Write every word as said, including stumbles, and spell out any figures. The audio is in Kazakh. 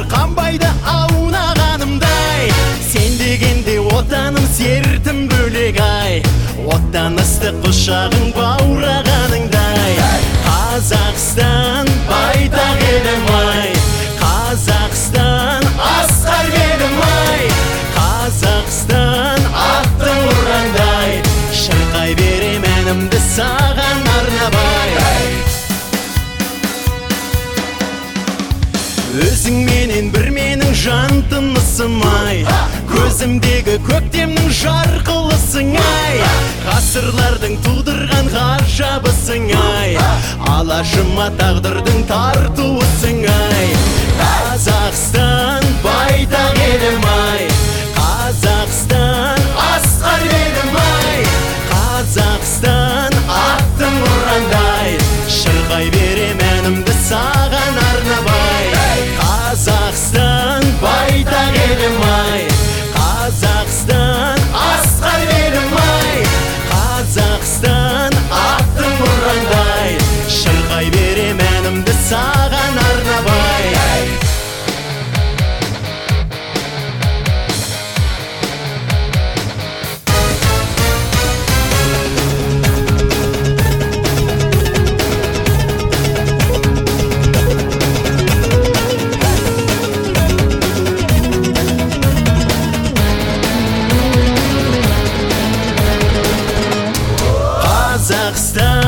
тағдыр қанбайды аунағанымдай. Сен дегенде отаным сертім бөлек ай, оттан ыстық құшағың баурағаныңдай. Қазақстан байтақ елім ай, Қазақстан асқар елім ай, Қазақстан аттың ұрандай, шырқай берем әнімді саған арнабай. Өзің менен бір менің жан тынысым ай, көзімдегі көктемнің жарқылысың ай, ғасырлардың тудырған ғажабысың ай, алашыма тағдырдың тартуысың ай. Қазақстан байтақ елім ай, Қазақстан асқар елім ай, Қазақстан аттың ұрандай, шырқай берем әнімді саған арнабай. Қазақстан байтақ елім ай, Қазақстан асқар елім ай, Қазақстан аттың ұрандай, шырқай берем әнімді саған арнабай. Қазақстан